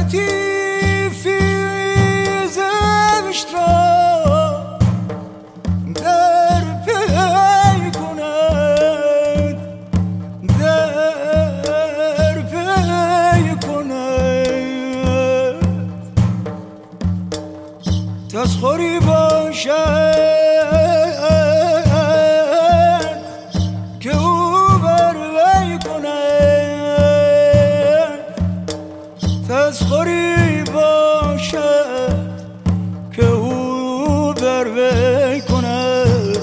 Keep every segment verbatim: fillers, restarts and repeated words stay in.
لطیفی زشت را در پی کند، در پی کند. تسخری باشد که او بر وی کند، تسخری باشد که او بر وی کند.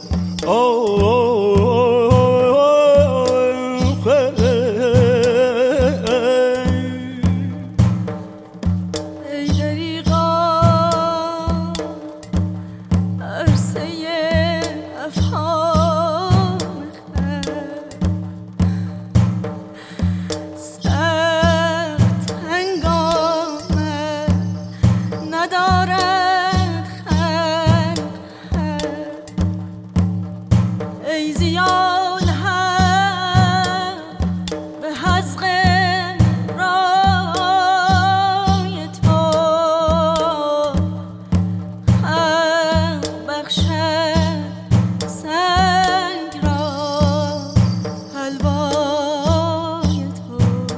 ای دریغا عرصه افهام خود، سخت هنگامه ندارد خلق. ای زیان هم به حزق رای تو، خلق بخشد سنگ را حلوای تو.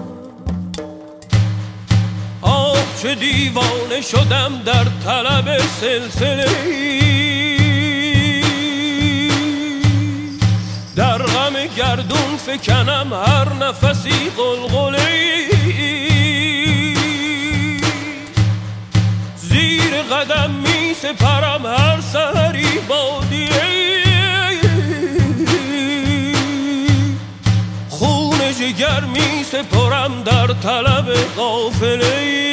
آه چه دیوانه شدم در طلب سلسله، در غم گردون فکنم هر نفسی غلغله. زیر قدم می سپرم هر سحری بادیه، خون جگر می سپرم در طلب قافله.